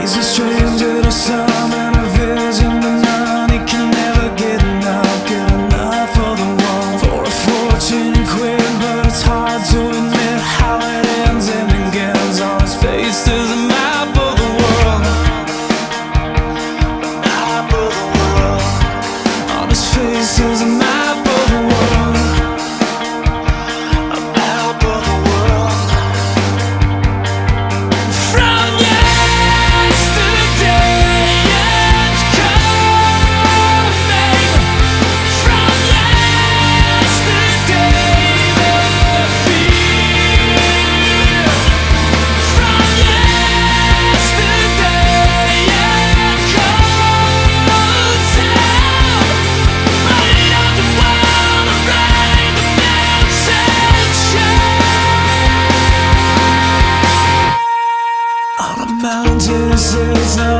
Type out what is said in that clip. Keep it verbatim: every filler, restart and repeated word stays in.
He's a stranger to some and a vision to none. He can never get enough, get enough for the one. For a fortune and quit, but it's hard to admit how it ends and begins. On his face is a map of the world, a map of the world. On his face is a map of the world, a map of the world. From mountain says no.